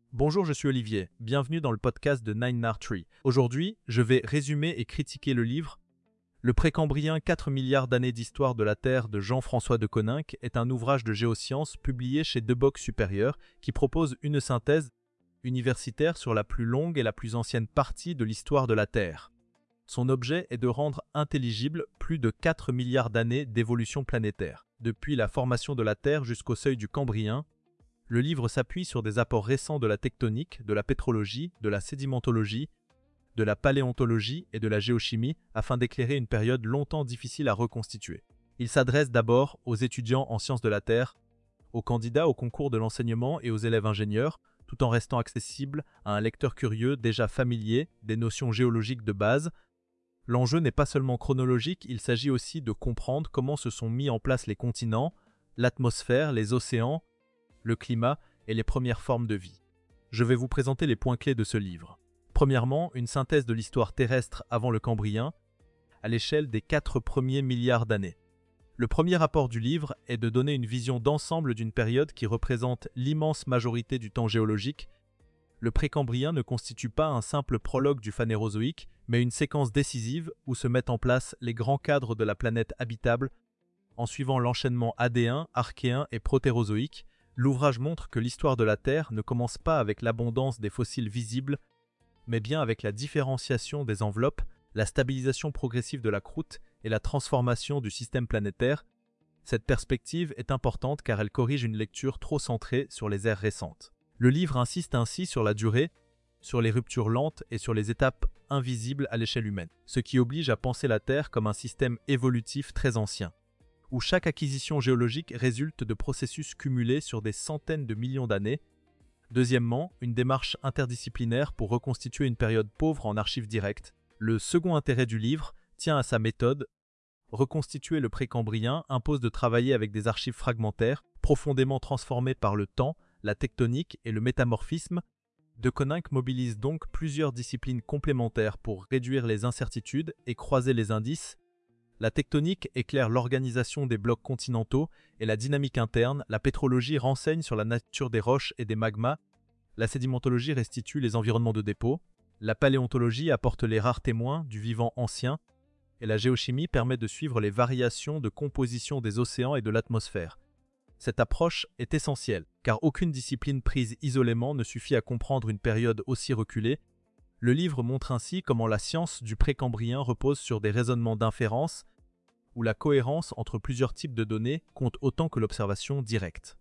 Bonjour, je suis Olivier. Bienvenue dans le podcast de Nine Nar Tree. Aujourd'hui, je vais résumer et critiquer le livre Le Précambrien 4 milliards d'années d'histoire de la Terre de Jean-François de Coninck est un ouvrage de géosciences publié chez Debock Supérieur qui propose une synthèse universitaire sur la plus longue et la plus ancienne partie de l'histoire de la Terre. Son objet est de rendre intelligible plus de 4 milliards d'années d'évolution planétaire, depuis la formation de la Terre jusqu'au seuil du Cambrien. Le livre s'appuie sur des apports récents de la tectonique, de la pétrologie, de la sédimentologie, de la paléontologie et de la géochimie afin d'éclairer une période longtemps difficile à reconstituer. Il s'adresse d'abord aux étudiants en sciences de la Terre, aux candidats au concours de l'enseignement et aux élèves ingénieurs, tout en restant accessible à un lecteur curieux déjà familier des notions géologiques de base. L'enjeu n'est pas seulement chronologique, il s'agit aussi de comprendre comment se sont mis en place les continents, l'atmosphère, les océans, le climat et les premières formes de vie. Je vais vous présenter les points clés de ce livre. Premièrement, une synthèse de l'histoire terrestre avant le Cambrien, à l'échelle des 4 premiers milliards d'années. Le premier rapport du livre est de donner une vision d'ensemble d'une période qui représente l'immense majorité du temps géologique. Le Précambrien ne constitue pas un simple prologue du Phanérozoïque, mais une séquence décisive où se mettent en place les grands cadres de la planète habitable en suivant l'enchaînement adéen, archéen et protérozoïque. L'ouvrage montre que l'histoire de la Terre ne commence pas avec l'abondance des fossiles visibles, mais bien avec la différenciation des enveloppes, la stabilisation progressive de la croûte et la transformation du système planétaire. Cette perspective est importante car elle corrige une lecture trop centrée sur les ères récentes. Le livre insiste ainsi sur la durée, sur les ruptures lentes et sur les étapes invisibles à l'échelle humaine, ce qui oblige à penser la Terre comme un système évolutif très ancien, où chaque acquisition géologique résulte de processus cumulés sur des centaines de millions d'années. Deuxièmement, une démarche interdisciplinaire pour reconstituer une période pauvre en archives directes. Le second intérêt du livre tient à sa méthode. Reconstituer le Précambrien impose de travailler avec des archives fragmentaires, profondément transformées par le temps, la tectonique et le métamorphisme. De Coninck mobilise donc plusieurs disciplines complémentaires pour réduire les incertitudes et croiser les indices. La tectonique éclaire l'organisation des blocs continentaux et la dynamique interne, la pétrologie renseigne sur la nature des roches et des magmas, la sédimentologie restitue les environnements de dépôt, la paléontologie apporte les rares témoins du vivant ancien, et la géochimie permet de suivre les variations de composition des océans et de l'atmosphère. Cette approche est essentielle, car aucune discipline prise isolément ne suffit à comprendre une période aussi reculée. Le livre montre ainsi comment la science du Précambrien repose sur des raisonnements d'inférence, où la cohérence entre plusieurs types de données compte autant que l'observation directe.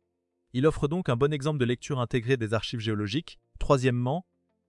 Il offre donc un bon exemple de lecture intégrée des archives géologiques. Troisièmement,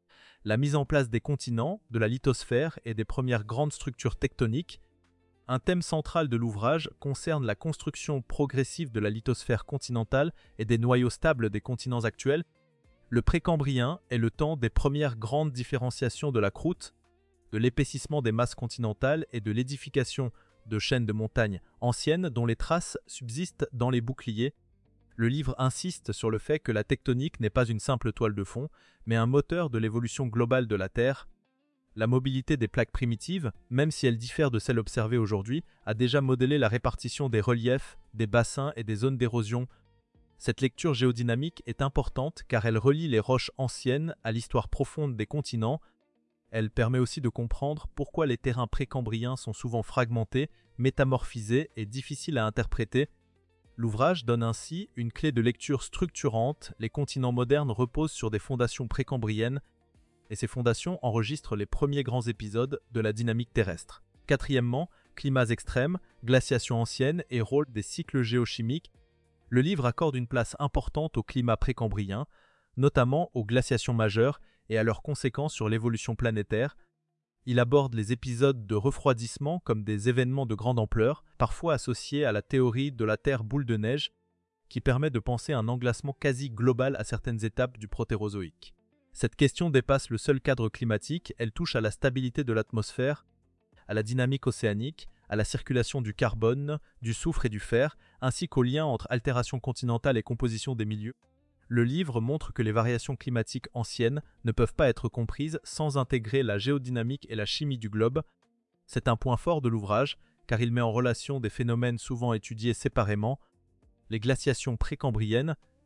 la mise en place des continents, de la lithosphère et des premières grandes structures tectoniques. Un thème central de l'ouvrage concerne la construction progressive de la lithosphère continentale et des noyaux stables des continents actuels. Le Précambrien est le temps des premières grandes différenciations de la croûte, de l'épaississement des masses continentales et de l'édification de chaînes de montagnes anciennes dont les traces subsistent dans les boucliers. Le livre insiste sur le fait que la tectonique n'est pas une simple toile de fond, mais un moteur de l'évolution globale de la Terre. La mobilité des plaques primitives, même si elle diffère de celle observée aujourd'hui, a déjà modélé la répartition des reliefs, des bassins et des zones d'érosion. Cette lecture géodynamique est importante car elle relie les roches anciennes à l'histoire profonde des continents. Elle permet aussi de comprendre pourquoi les terrains précambriens sont souvent fragmentés, métamorphisés et difficiles à interpréter. L'ouvrage donne ainsi une clé de lecture structurante. Les continents modernes reposent sur des fondations précambriennes et ces fondations enregistrent les premiers grands épisodes de la dynamique terrestre. Quatrièmement, climats extrêmes, glaciations anciennes et rôle des cycles géochimiques. Le livre accorde une place importante au climat précambrien, notamment aux glaciations majeures et à leurs conséquences sur l'évolution planétaire. Il aborde les épisodes de refroidissement comme des événements de grande ampleur, parfois associés à la théorie de la Terre boule de neige, qui permet de penser un englacement quasi global à certaines étapes du Protérozoïque. Cette question dépasse le seul cadre climatique, elle touche à la stabilité de l'atmosphère, à la dynamique océanique, à la circulation du carbone, du soufre et du fer, ainsi qu'au lien entre altération continentale et composition des milieux. Le livre montre que les variations climatiques anciennes ne peuvent pas être comprises sans intégrer la géodynamique et la chimie du globe. C'est un point fort de l'ouvrage, car il met en relation des phénomènes souvent étudiés séparément, les glaciations précambriennes,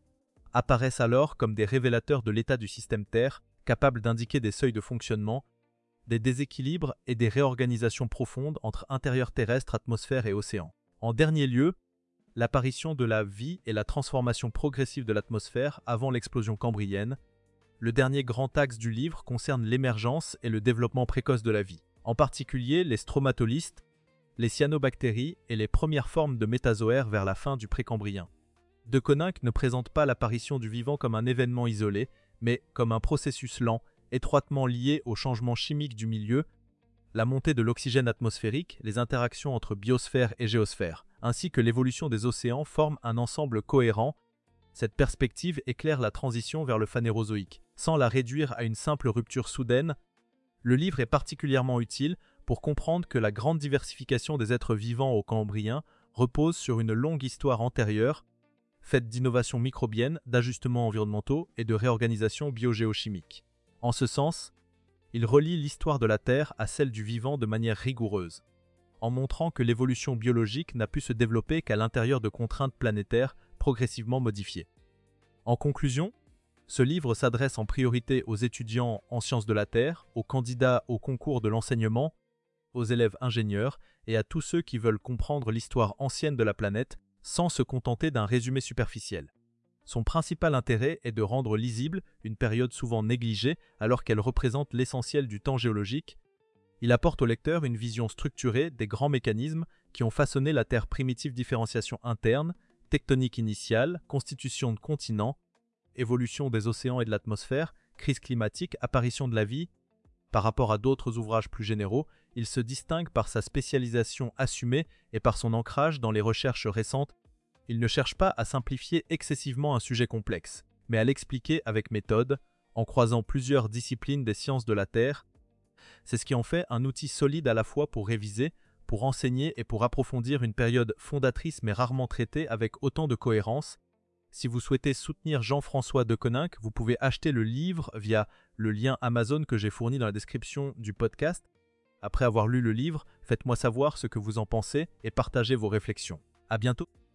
apparaissent alors comme des révélateurs de l'état du système Terre, capables d'indiquer des seuils de fonctionnement, des déséquilibres et des réorganisations profondes entre intérieur terrestre, atmosphère et océan. En dernier lieu, l'apparition de la vie et la transformation progressive de l'atmosphère avant l'explosion cambrienne. Le dernier grand axe du livre concerne l'émergence et le développement précoce de la vie, en particulier les stromatolystes, les cyanobactéries et les premières formes de métazoaires vers la fin du précambrien. De Koninck ne présente pas l'apparition du vivant comme un événement isolé, mais comme un processus lent, étroitement lié aux changements chimiques du milieu, la montée de l'oxygène atmosphérique, les interactions entre biosphère et géosphère, ainsi que l'évolution des océans forment un ensemble cohérent. Cette perspective éclaire la transition vers le phanérozoïque. Sans la réduire à une simple rupture soudaine, le livre est particulièrement utile pour comprendre que la grande diversification des êtres vivants au Cambrien repose sur une longue histoire antérieure, faite d'innovations microbiennes, d'ajustements environnementaux et de réorganisation biogéochimique. En ce sens, il relie l'histoire de la Terre à celle du vivant de manière rigoureuse, en montrant que l'évolution biologique n'a pu se développer qu'à l'intérieur de contraintes planétaires progressivement modifiées. En conclusion, ce livre s'adresse en priorité aux étudiants en sciences de la Terre, aux candidats au concours de l'enseignement, aux élèves ingénieurs et à tous ceux qui veulent comprendre l'histoire ancienne de la planète sans se contenter d'un résumé superficiel. Son principal intérêt est de rendre lisible une période souvent négligée alors qu'elle représente l'essentiel du temps géologique. Il apporte au lecteur une vision structurée des grands mécanismes qui ont façonné la Terre primitive, différenciation interne, tectonique initiale, constitution de continents, évolution des océans et de l'atmosphère, crise climatique, apparition de la vie. Par rapport à d'autres ouvrages plus généraux, il se distingue par sa spécialisation assumée et par son ancrage dans les recherches récentes. Il ne cherche pas à simplifier excessivement un sujet complexe, mais à l'expliquer avec méthode, en croisant plusieurs disciplines des sciences de la Terre. C'est ce qui en fait un outil solide à la fois pour réviser, pour enseigner et pour approfondir une période fondatrice mais rarement traitée avec autant de cohérence. Si vous souhaitez soutenir Jean-François de Koninck, vous pouvez acheter le livre via le lien Amazon que j'ai fourni dans la description du podcast. Après avoir lu le livre, faites-moi savoir ce que vous en pensez et partagez vos réflexions. À bientôt!